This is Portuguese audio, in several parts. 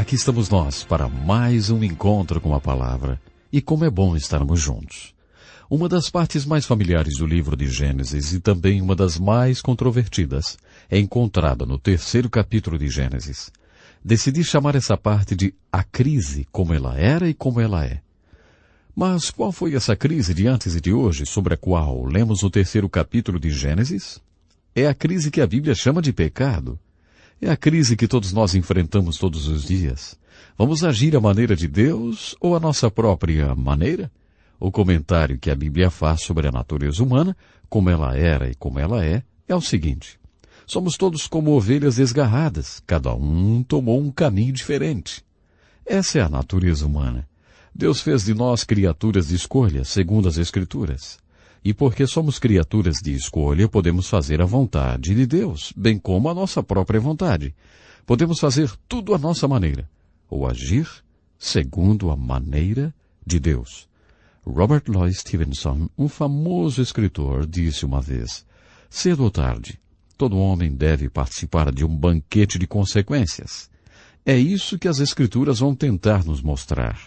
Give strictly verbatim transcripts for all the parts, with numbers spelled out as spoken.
Aqui estamos nós para mais um encontro com a palavra. E como é bom estarmos juntos. Uma das partes mais familiares do livro de Gênesis e também uma das mais controvertidas é encontrada no terceiro capítulo de Gênesis. Decidi chamar essa parte de A Crise, como ela era e como ela é. Mas qual foi essa crise de antes e de hoje sobre a qual lemos o terceiro capítulo de Gênesis? É a crise que a Bíblia chama de pecado. É a crise que todos nós enfrentamos todos os dias. Vamos agir à maneira de Deus ou à nossa própria maneira? O comentário que a Bíblia faz sobre a natureza humana, como ela era e como ela é, é o seguinte. Somos todos como ovelhas desgarradas, cada um tomou um caminho diferente. Essa é a natureza humana. Deus fez de nós criaturas de escolha, segundo as Escrituras. E porque somos criaturas de escolha, podemos fazer a vontade de Deus, bem como a nossa própria vontade. Podemos fazer tudo à nossa maneira, ou agir segundo a maneira de Deus. Robert Louis Stevenson, um famoso escritor, disse uma vez, cedo ou tarde, todo homem deve participar de um banquete de consequências. É isso que as Escrituras vão tentar nos mostrar.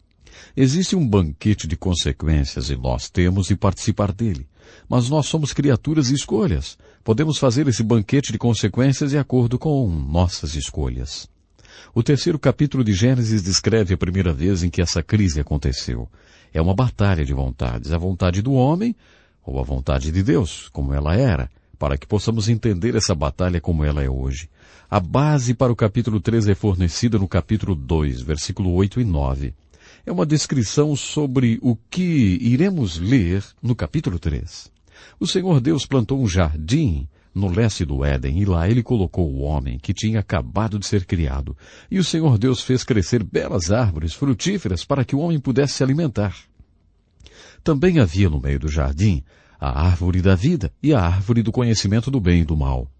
Existe um banquete de consequências e nós temos de participar dele. Mas nós somos criaturas de escolhas. Podemos fazer esse banquete de consequências de acordo com nossas escolhas. O terceiro capítulo de Gênesis descreve a primeira vez em que essa crise aconteceu. É uma batalha de vontades, a vontade do homem ou a vontade de Deus, como ela era, para que possamos entender essa batalha como ela é hoje. A base para o capítulo três é fornecida no capítulo dois, versículo oito e nove. É uma descrição sobre o que iremos ler no capítulo três. O Senhor Deus plantou um jardim no leste do Éden, e lá ele colocou o homem que tinha acabado de ser criado. E o Senhor Deus fez crescer belas árvores frutíferas para que o homem pudesse se alimentar. Também havia no meio do jardim a árvore da vida e a árvore do conhecimento do bem e do mal.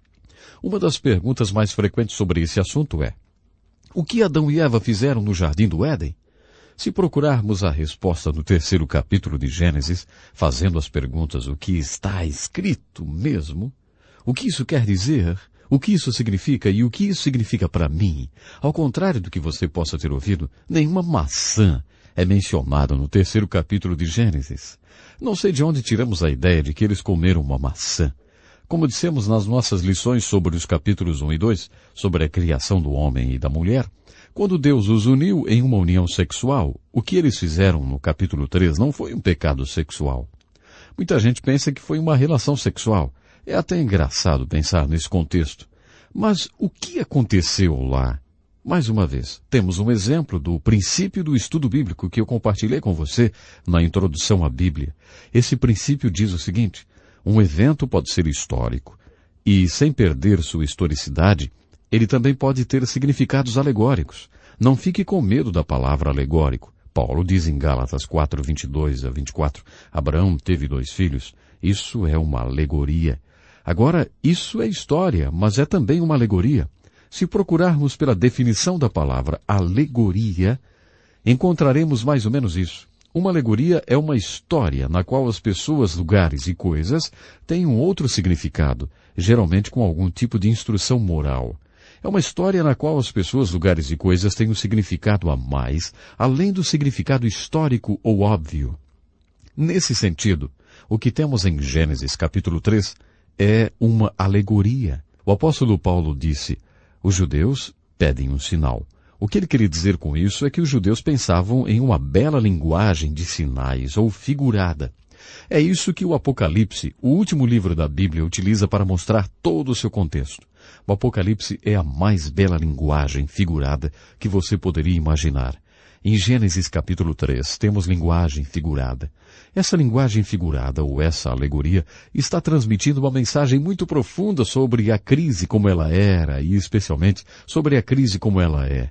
Uma das perguntas mais frequentes sobre esse assunto é: o que Adão e Eva fizeram no jardim do Éden? Se procurarmos a resposta no terceiro capítulo de Gênesis, fazendo as perguntas o que está escrito mesmo, o que isso quer dizer, o que isso significa e o que isso significa para mim, ao contrário do que você possa ter ouvido, nenhuma maçã é mencionada no terceiro capítulo de Gênesis. Não sei de onde tiramos a ideia de que eles comeram uma maçã. Como dissemos nas nossas lições sobre os capítulos um e dois, sobre a criação do homem e da mulher, quando Deus os uniu em uma união sexual, o que eles fizeram no capítulo três não foi um pecado sexual. Muita gente pensa que foi uma relação sexual. É até engraçado pensar nesse contexto. Mas o que aconteceu lá? Mais uma vez, temos um exemplo do princípio do estudo bíblico que eu compartilhei com você na introdução à Bíblia. Esse princípio diz o seguinte: um evento pode ser histórico e, sem perder sua historicidade, ele também pode ter significados alegóricos. Não fique com medo da palavra alegórico. Paulo diz em Gálatas quatro, vinte e dois a vinte e quatro, Abraão teve dois filhos. Isso é uma alegoria. Agora, isso é história, mas é também uma alegoria. Se procurarmos pela definição da palavra alegoria, encontraremos mais ou menos isso. Uma alegoria é uma história na qual as pessoas, lugares e coisas têm um outro significado, geralmente com algum tipo de instrução moral. É uma história na qual as pessoas, lugares e coisas têm um significado a mais, além do significado histórico ou óbvio. Nesse sentido, o que temos em Gênesis capítulo três é uma alegoria. O apóstolo Paulo disse, os judeus pedem um sinal. O que ele queria dizer com isso é que os judeus pensavam em uma bela linguagem de sinais ou figurada. É isso que o Apocalipse, o último livro da Bíblia, utiliza para mostrar todo o seu contexto. O Apocalipse é a mais bela linguagem figurada que você poderia imaginar. Em Gênesis capítulo três, temos linguagem figurada. Essa linguagem figurada, ou essa alegoria, está transmitindo uma mensagem muito profunda sobre a crise como ela era, e especialmente sobre a crise como ela é.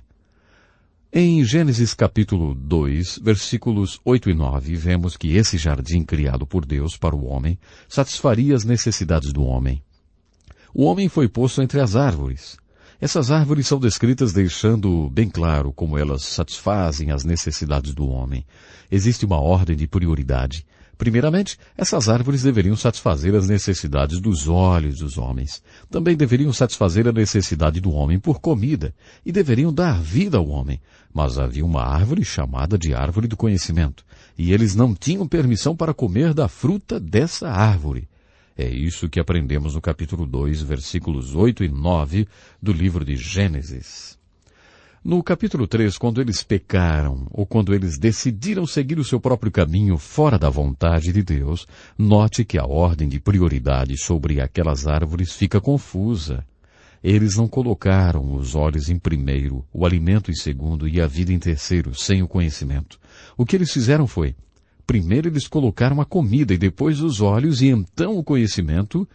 Em Gênesis capítulo dois, versículos oito e nove, vemos que esse jardim criado por Deus para o homem satisfaria as necessidades do homem. O homem foi posto entre as árvores. Essas árvores são descritas deixando bem claro como elas satisfazem as necessidades do homem. Existe uma ordem de prioridade. Primeiramente, essas árvores deveriam satisfazer as necessidades dos olhos dos homens. Também deveriam satisfazer a necessidade do homem por comida e deveriam dar vida ao homem. Mas havia uma árvore chamada de árvore do conhecimento, e eles não tinham permissão para comer da fruta dessa árvore. É isso que aprendemos no capítulo dois, versículos oito e nove do livro de Gênesis. No capítulo três, quando eles pecaram, ou quando eles decidiram seguir o seu próprio caminho fora da vontade de Deus, note que a ordem de prioridade sobre aquelas árvores fica confusa. Eles não colocaram os olhos em primeiro, o alimento em segundo e a vida em terceiro, sem o conhecimento. O que eles fizeram foi, primeiro eles colocaram a comida e depois os olhos e então o conhecimento,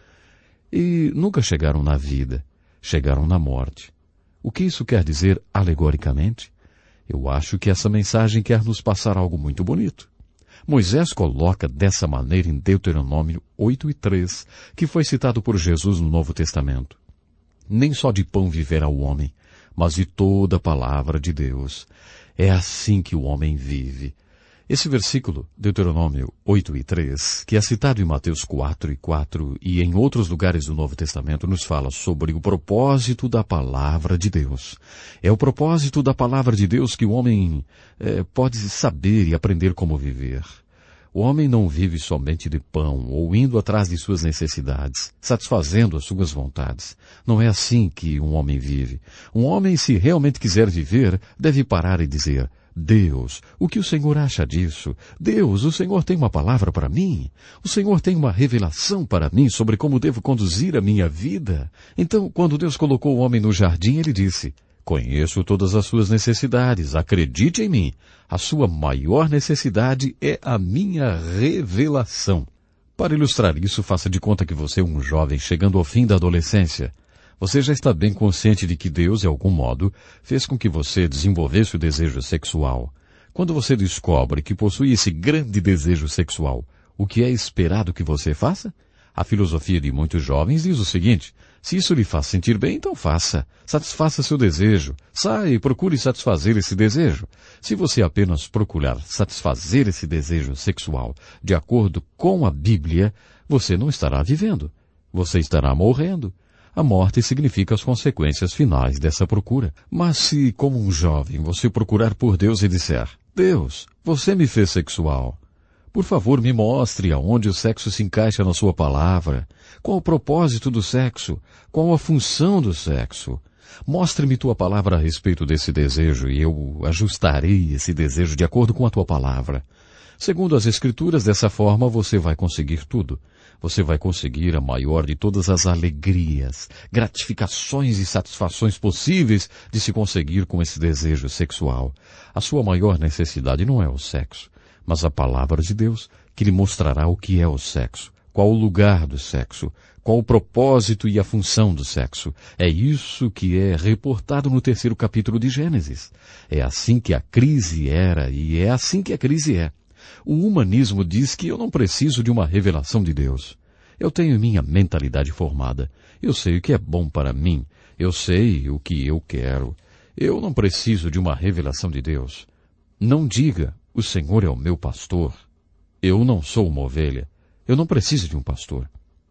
e nunca chegaram na vida, chegaram na morte. O que isso quer dizer alegoricamente? Eu acho que essa mensagem quer nos passar algo muito bonito. Moisés coloca dessa maneira em Deuteronômio oito e três, que foi citado por Jesus no Novo Testamento. Nem só de pão viverá o homem, mas de toda a palavra de Deus. É assim que o homem vive. Esse versículo, Deuteronômio oito e três, que é citado em Mateus quatro e quatro e em outros lugares do Novo Testamento, nos fala sobre o propósito da palavra de Deus. É o propósito da palavra de Deus que o homem é, pode saber e aprender como viver. O homem não vive somente de pão ou indo atrás de suas necessidades, satisfazendo as suas vontades. Não é assim que um homem vive. Um homem, se realmente quiser viver, deve parar e dizer: Deus, o que o Senhor acha disso? Deus, o Senhor tem uma palavra para mim? O Senhor tem uma revelação para mim sobre como devo conduzir a minha vida? Então, quando Deus colocou o homem no jardim, ele disse: conheço todas as suas necessidades, acredite em mim. A sua maior necessidade é a minha revelação. Para ilustrar isso, faça de conta que você é um jovem chegando ao fim da adolescência. Você já está bem consciente de que Deus, de algum modo, fez com que você desenvolvesse o desejo sexual. Quando você descobre que possui esse grande desejo sexual, o que é esperado que você faça? A filosofia de muitos jovens diz o seguinte: se isso lhe faz sentir bem, então faça. Satisfaça seu desejo. Saia e procure satisfazer esse desejo. Se você apenas procurar satisfazer esse desejo sexual de acordo com a Bíblia, você não estará vivendo. Você estará morrendo. A morte significa as consequências finais dessa procura. Mas se, como um jovem, você procurar por Deus e disser: Deus, você me fez sexual. Por favor, me mostre aonde o sexo se encaixa na sua palavra. Qual o propósito do sexo? Qual a função do sexo? Mostre-me tua palavra a respeito desse desejo e eu ajustarei esse desejo de acordo com a tua palavra. Segundo as Escrituras, dessa forma você vai conseguir tudo. Você vai conseguir a maior de todas as alegrias, gratificações e satisfações possíveis de se conseguir com esse desejo sexual. A sua maior necessidade não é o sexo, mas a palavra de Deus, que lhe mostrará o que é o sexo, qual o lugar do sexo, qual o propósito e a função do sexo. É isso que é reportado no terceiro capítulo de Gênesis. É assim que a crise era e é assim que a crise é. O humanismo diz que eu não preciso de uma revelação de Deus. Eu tenho minha mentalidade formada. Eu sei o que é bom para mim. Eu sei o que eu quero. Eu não preciso de uma revelação de Deus. Não diga: o Senhor é o meu pastor. Eu não sou uma ovelha. Eu não preciso de um pastor.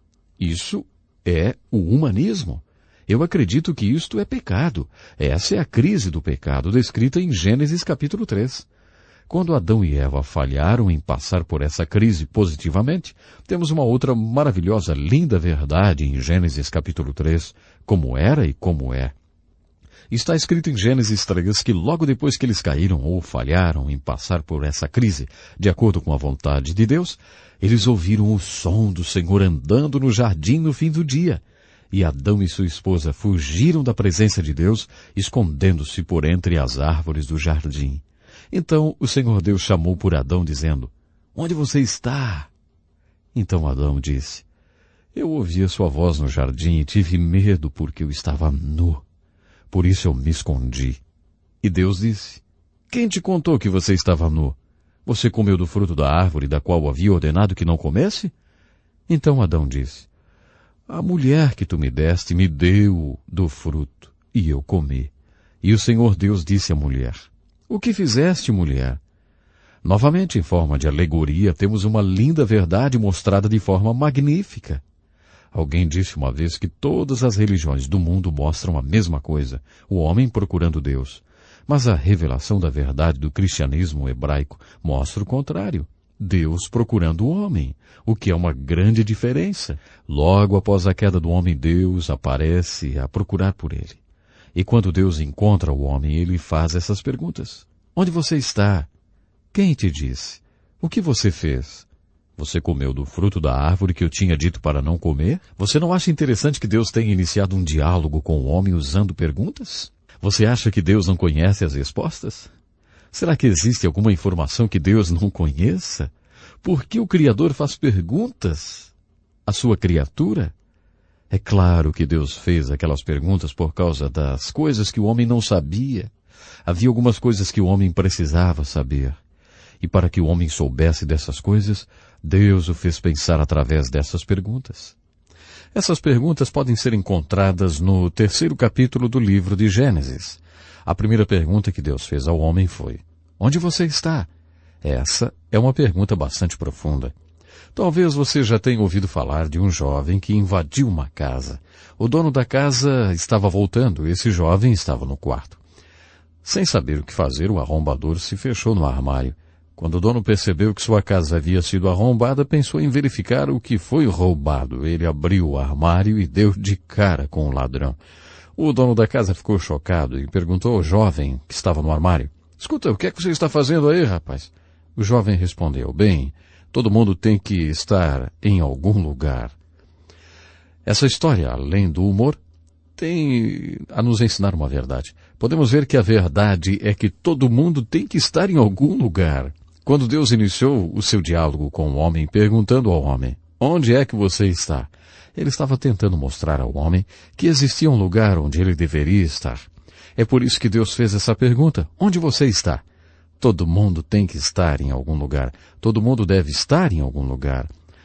Isso é o humanismo. Eu acredito que isto é pecado. Essa é a crise do pecado descrita em Gênesis capítulo três. Quando Adão e Eva falharam em passar por essa crise positivamente, temos uma outra maravilhosa, linda verdade em Gênesis capítulo três, como era e como é. Está escrito em Gênesis três que logo depois que eles caíram ou falharam em passar por essa crise, de acordo com a vontade de Deus, eles ouviram o som do Senhor andando no jardim no fim do dia. E Adão e sua esposa fugiram da presença de Deus, escondendo-se por entre as árvores do jardim. Então o Senhor Deus chamou por Adão, dizendo: onde você está? Então Adão disse: eu ouvi a sua voz no jardim e tive medo porque eu estava nu. Por isso eu me escondi. E Deus disse: quem te contou que você estava nu? Você comeu do fruto da árvore da qual havia ordenado que não comesse? Então Adão disse: a mulher que tu me deste me deu do fruto, e eu comi. E o Senhor Deus disse à mulher: o que fizeste, mulher? Novamente, em forma de alegoria, temos uma linda verdade mostrada de forma magnífica. Alguém disse uma vez que todas as religiões do mundo mostram a mesma coisa, o homem procurando Deus. Mas a revelação da verdade do cristianismo hebraico mostra o contrário. Deus procurando o homem, o que é uma grande diferença. Logo após a queda do homem, Deus aparece a procurar por ele. E quando Deus encontra o homem, ele faz essas perguntas. Onde você está? Quem te disse? O que você fez? Você comeu do fruto da árvore que eu tinha dito para não comer? Você não acha interessante que Deus tenha iniciado um diálogo com o homem usando perguntas? Você acha que Deus não conhece as respostas? Será que existe alguma informação que Deus não conheça? Por que o Criador faz perguntas à sua criatura? É claro que Deus fez aquelas perguntas por causa das coisas que o homem não sabia. Havia algumas coisas que o homem precisava saber. E para que o homem soubesse dessas coisas, Deus o fez pensar através dessas perguntas. Essas perguntas podem ser encontradas no terceiro capítulo do livro de Gênesis. A primeira pergunta que Deus fez ao homem foi: onde você está? Essa é uma pergunta bastante profunda. Talvez você já tenha ouvido falar de um jovem que invadiu uma casa. O dono da casa estava voltando e esse jovem estava no quarto. Sem saber o que fazer, o arrombador se fechou no armário. Quando o dono percebeu que sua casa havia sido arrombada, pensou em verificar o que foi roubado. Ele abriu o armário e deu de cara com o ladrão. O dono da casa ficou chocado e perguntou ao jovem que estava no armário: escuta, o que é que você está fazendo aí, rapaz? O jovem respondeu: bem, todo mundo tem que estar em algum lugar. Essa história, além do humor, tem a nos ensinar uma verdade. Podemos ver que a verdade é que todo mundo tem que estar em algum lugar. Quando Deus iniciou o seu diálogo com o homem, perguntando ao homem: onde é que você está? Ele estava tentando mostrar ao homem que existia um lugar onde ele deveria estar. É por isso que Deus fez essa pergunta: onde você está? Todo mundo tem que estar em algum lugar. Todo mundo deve estar em algum lugar.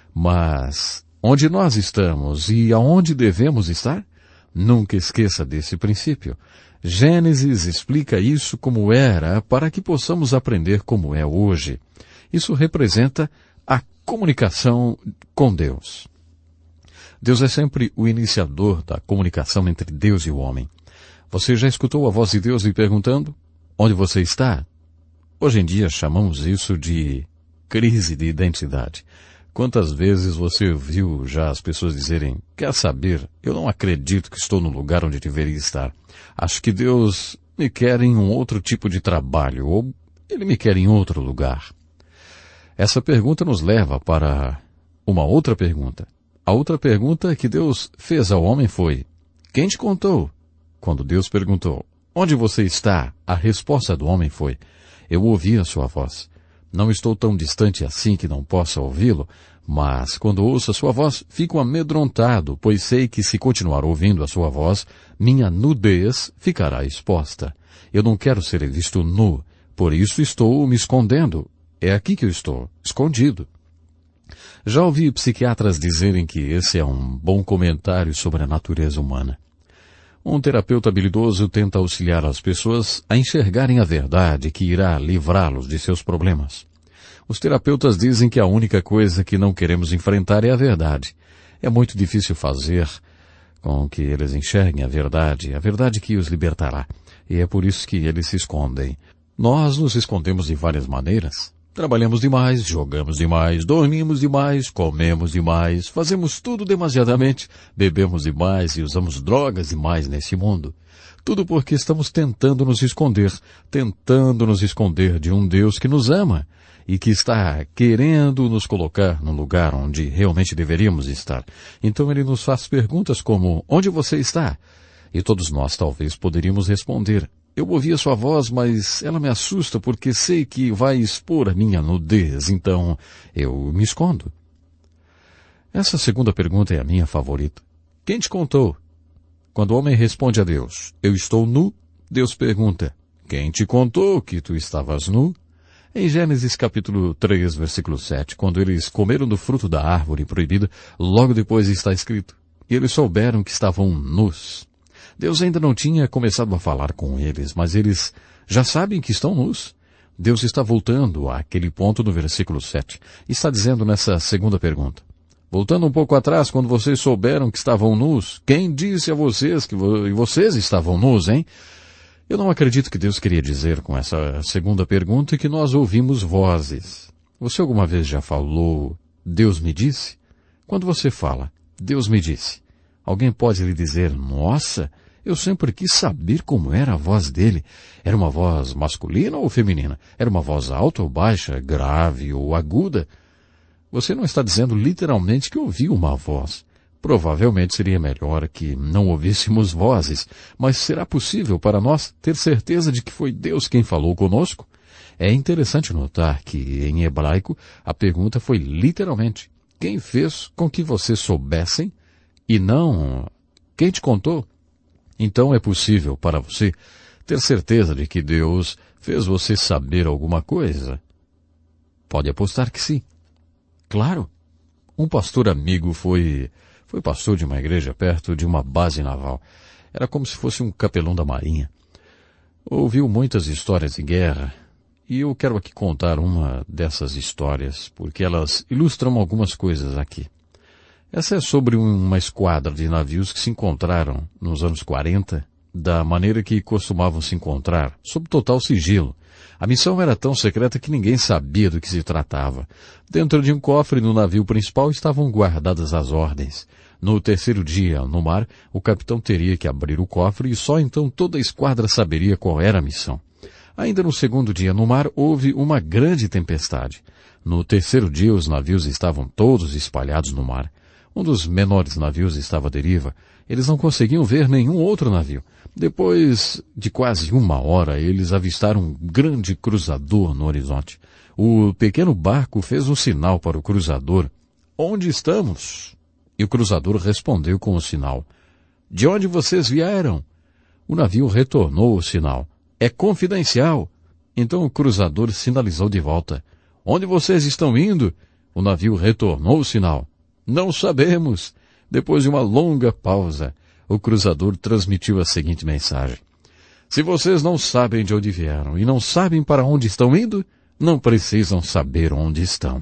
Mas onde nós estamos e aonde devemos estar? Nunca esqueça desse princípio. Gênesis explica isso como era para que possamos aprender como é hoje. Isso representa a comunicação com Deus. Deus é sempre o iniciador da comunicação entre Deus e o homem. Você já escutou a voz de Deus lhe perguntando: onde você está? Hoje em dia chamamos isso de crise de identidade. Quantas vezes você viu já as pessoas dizerem: quer saber, eu não acredito que estou no lugar onde deveria estar. Acho que Deus me quer em um outro tipo de trabalho, ou Ele me quer em outro lugar. Essa pergunta nos leva para uma outra pergunta. A outra pergunta que Deus fez ao homem foi: quem te contou? Quando Deus perguntou: onde você está? A resposta do homem foi: eu ouvi a sua voz. Não estou tão distante assim que não possa ouvi-lo, mas quando ouço a sua voz, fico amedrontado, pois sei que se continuar ouvindo a sua voz, minha nudez ficará exposta. Eu não quero ser visto nu, por isso estou me escondendo. É aqui que eu estou, escondido. Já ouvi psiquiatras dizerem que esse é um bom comentário sobre a natureza humana. Um terapeuta habilidoso tenta auxiliar as pessoas a enxergarem a verdade que irá livrá-los de seus problemas. Os terapeutas dizem que a única coisa que não queremos enfrentar é a verdade. É muito difícil fazer com que eles enxerguem a verdade, a verdade que os libertará. E é por isso que eles se escondem. Nós nos escondemos de várias maneiras. Trabalhamos demais, jogamos demais, dormimos demais, comemos demais, fazemos tudo demasiadamente, bebemos demais e usamos drogas demais nesse mundo. Tudo porque estamos tentando nos esconder, tentando nos esconder de um Deus que nos ama e que está querendo nos colocar no lugar onde realmente deveríamos estar. Então ele nos faz perguntas como: onde você está? E todos nós talvez poderíamos responder: eu ouvi a sua voz, mas ela me assusta porque sei que vai expor a minha nudez, então eu me escondo. Essa segunda pergunta é a minha favorita. Quem te contou? Quando o homem responde a Deus: eu estou nu, Deus pergunta: quem te contou que tu estavas nu? Em Gênesis capítulo três, versículo sete, quando eles comeram do fruto da árvore proibida, logo depois está escrito: e eles souberam que estavam nus. Deus ainda não tinha começado a falar com eles, mas eles já sabem que estão nus. Deus está voltando àquele ponto no versículo sete. Está dizendo nessa segunda pergunta. Voltando um pouco atrás, quando vocês souberam que estavam nus, quem disse a vocês que vo- vocês estavam nus, hein? Eu não acredito que Deus queria dizer com essa segunda pergunta que nós ouvimos vozes. Você alguma vez já falou, Deus me disse? Quando você fala, Deus me disse, alguém pode lhe dizer, nossa, eu sempre quis saber como era a voz dele. Era uma voz masculina ou feminina? Era uma voz alta ou baixa, grave ou aguda? Você não está dizendo literalmente que ouviu uma voz. Provavelmente seria melhor que não ouvíssemos vozes, mas será possível para nós ter certeza de que foi Deus quem falou conosco? É interessante notar que, em hebraico, a pergunta foi literalmente, quem fez com que vocês soubessem e não quem te contou? Então é possível para você ter certeza de que Deus fez você saber alguma coisa? Pode apostar que sim. Claro. Um pastor amigo foi, foi pastor de uma igreja perto de uma base naval. Era como se fosse um capelão da marinha. Ouviu muitas histórias de guerra, e eu quero aqui contar uma dessas histórias, porque elas ilustram algumas coisas aqui. Essa é sobre uma esquadra de navios que se encontraram nos anos quarenta, da maneira que costumavam se encontrar, sob total sigilo. A missão era tão secreta que ninguém sabia do que se tratava. Dentro de um cofre no navio principal estavam guardadas as ordens. No terceiro dia, no mar, o capitão teria que abrir o cofre e só então toda a esquadra saberia qual era a missão. Ainda no segundo dia no mar, houve uma grande tempestade. No terceiro dia, os navios estavam todos espalhados no mar. Um dos menores navios estava à deriva. Eles não conseguiam ver nenhum outro navio. Depois de quase uma hora, eles avistaram um grande cruzador no horizonte. O pequeno barco fez um sinal para o cruzador. Onde estamos? E o cruzador respondeu com o sinal. De onde vocês vieram? O navio retornou o sinal. É confidencial. Então o cruzador sinalizou de volta. Onde vocês estão indo? O navio retornou o sinal. Não sabemos. Depois de uma longa pausa, o cruzador transmitiu a seguinte mensagem. Se vocês não sabem de onde vieram e não sabem para onde estão indo, não precisam saber onde estão.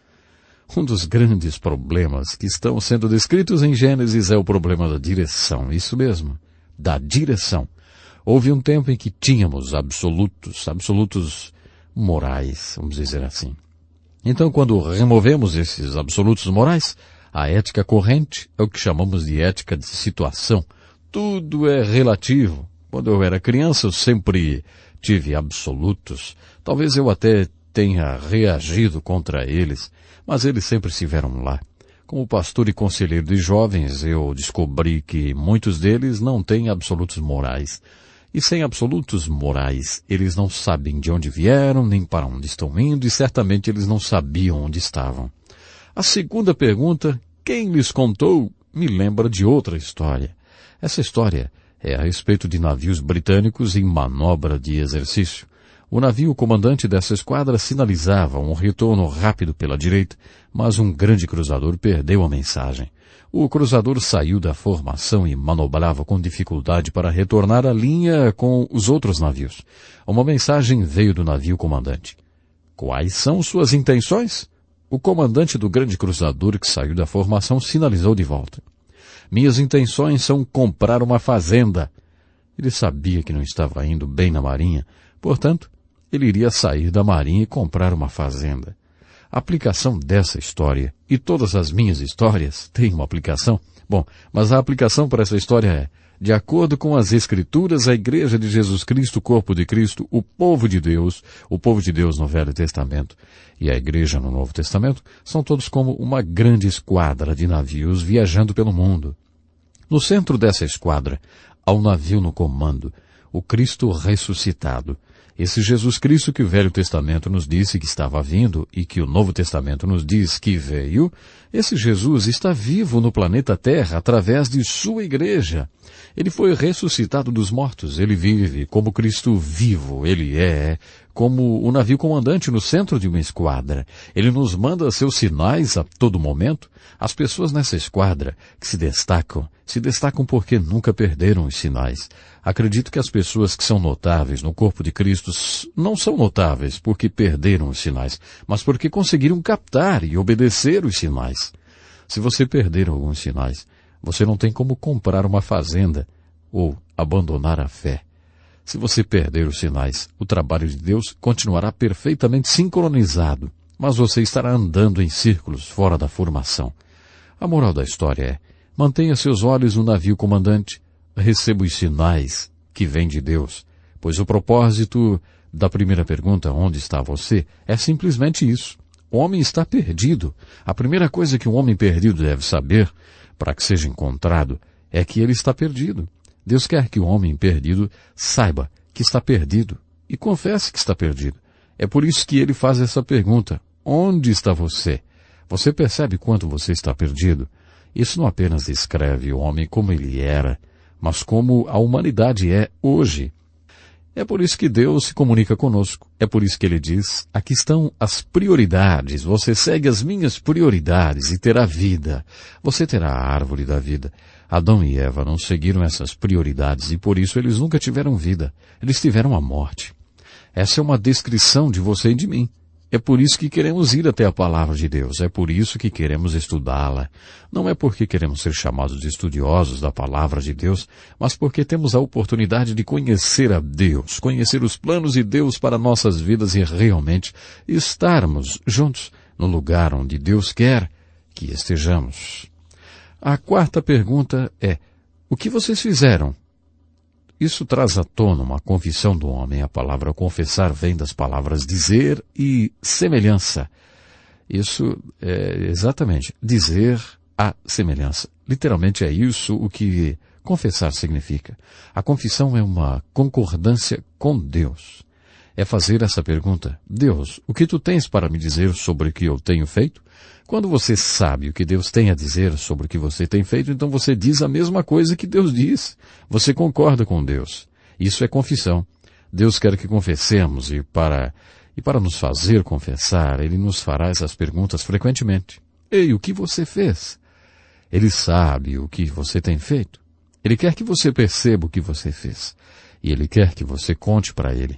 Um dos grandes problemas que estão sendo descritos em Gênesis é o problema da direção. Isso mesmo, da direção. Houve um tempo em que tínhamos absolutos, absolutos morais, vamos dizer assim. Então, quando removemos esses absolutos morais, a ética corrente é o que chamamos de ética de situação. Tudo é relativo. Quando eu era criança, eu sempre tive absolutos. Talvez eu até tenha reagido contra eles, mas eles sempre estiveram lá. Como pastor e conselheiro de jovens, eu descobri que muitos deles não têm absolutos morais. E sem absolutos morais, eles não sabem de onde vieram, nem para onde estão indo, e certamente eles não sabiam onde estavam. A segunda pergunta, quem lhes contou, me lembra de outra história. Essa história é a respeito de navios britânicos em manobra de exercício. O navio comandante dessa esquadra sinalizava um retorno rápido pela direita, mas um grande cruzador perdeu a mensagem. O cruzador saiu da formação e manobrava com dificuldade para retornar à linha com os outros navios. Uma mensagem veio do navio comandante. Quais são suas intenções? O comandante do grande cruzador que saiu da formação sinalizou de volta. Minhas intenções são comprar uma fazenda. Ele sabia que não estava indo bem na marinha, portanto, ele iria sair da marinha e comprar uma fazenda. A aplicação dessa história, e todas as minhas histórias têm uma aplicação, bom, mas a aplicação para essa história é, de acordo com as Escrituras, a Igreja de Jesus Cristo, o corpo de Cristo, o povo de Deus, o povo de Deus no Velho Testamento e a Igreja no Novo Testamento, são todos como uma grande esquadra de navios viajando pelo mundo. No centro dessa esquadra, há um navio no comando, o Cristo ressuscitado. Esse Jesus Cristo que o Velho Testamento nos disse que estava vindo e que o Novo Testamento nos diz que veio, esse Jesus está vivo no planeta Terra através de sua igreja. Ele foi ressuscitado dos mortos, ele vive como Cristo vivo, ele é como o navio comandante no centro de uma esquadra. Ele nos manda seus sinais a todo momento. As pessoas nessa esquadra que se destacam, se destacam porque nunca perderam os sinais. Acredito que as pessoas que são notáveis no corpo de Cristo vistos não são notáveis porque perderam os sinais, mas porque conseguiram captar e obedecer os sinais. Se você perder alguns sinais, você não tem como comprar uma fazenda ou abandonar a fé. Se você perder os sinais, o trabalho de Deus continuará perfeitamente sincronizado, mas você estará andando em círculos fora da formação. A moral da história é: mantenha seus olhos no navio, comandante. Receba os sinais que vêm de Deus, pois o propósito da primeira pergunta, onde está você, é simplesmente isso. O homem está perdido. A primeira coisa que um homem perdido deve saber, para que seja encontrado, é que ele está perdido. Deus quer que o homem perdido saiba que está perdido e confesse que está perdido. É por isso que ele faz essa pergunta: onde está você? Você percebe quanto você está perdido? Isso não apenas descreve o homem como ele era, mas como a humanidade é hoje. É por isso que Deus se comunica conosco. É por isso que ele diz: aqui estão as prioridades. Você segue as minhas prioridades e terá vida. Você terá a árvore da vida. Adão e Eva não seguiram essas prioridades e por isso eles nunca tiveram vida. Eles tiveram a morte. Essa é uma descrição de você e de mim. É por isso que queremos ir até a palavra de Deus. É por isso que queremos estudá-la. Não é porque queremos ser chamados de estudiosos da palavra de Deus, mas porque temos a oportunidade de conhecer a Deus, conhecer os planos de Deus para nossas vidas e realmente estarmos juntos no lugar onde Deus quer que estejamos. A quarta pergunta é: o que vocês fizeram? Isso traz à tona uma confissão do homem. A palavra confessar vem das palavras dizer e semelhança. Isso é exatamente dizer a semelhança. Literalmente é isso o que confessar significa. A confissão é uma concordância com Deus. É fazer essa pergunta: Deus, o que tu tens para me dizer sobre o que eu tenho feito? Quando você sabe o que Deus tem a dizer sobre o que você tem feito, então você diz a mesma coisa que Deus diz. Você concorda com Deus. Isso é confissão. Deus quer que confessemos e para, e para nos fazer confessar, Ele nos fará essas perguntas frequentemente. Ei, o que você fez? Ele sabe o que você tem feito. Ele quer que você perceba o que você fez. E Ele quer que você conte para Ele.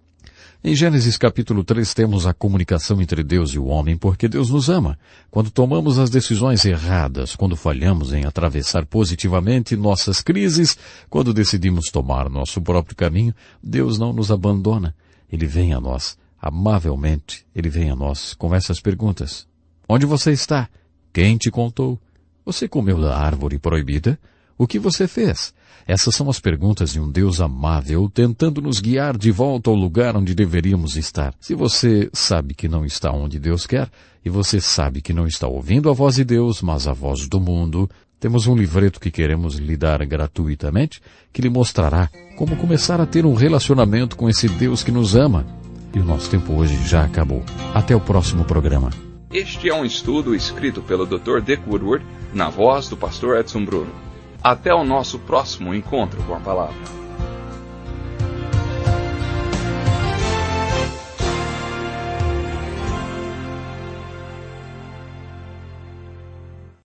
Em Gênesis capítulo três temos a comunicação entre Deus e o homem, porque Deus nos ama. Quando tomamos as decisões erradas, quando falhamos em atravessar positivamente nossas crises, quando decidimos tomar nosso próprio caminho, Deus não nos abandona. Ele vem a nós, amavelmente, Ele vem a nós com essas perguntas. Onde você está? Quem te contou? Você comeu da árvore proibida? O que você fez? Essas são as perguntas de um Deus amável tentando nos guiar de volta ao lugar onde deveríamos estar. Se você sabe que não está onde Deus quer, e você sabe que não está ouvindo a voz de Deus, mas a voz do mundo, temos um livreto que queremos lhe dar gratuitamente, que lhe mostrará como começar a ter um relacionamento com esse Deus que nos ama. E o nosso tempo hoje já acabou. Até o próximo programa. Este é um estudo escrito pelo doutor Dick Woodward, na voz do pastor Edson Bruno. Até o nosso próximo encontro com a palavra.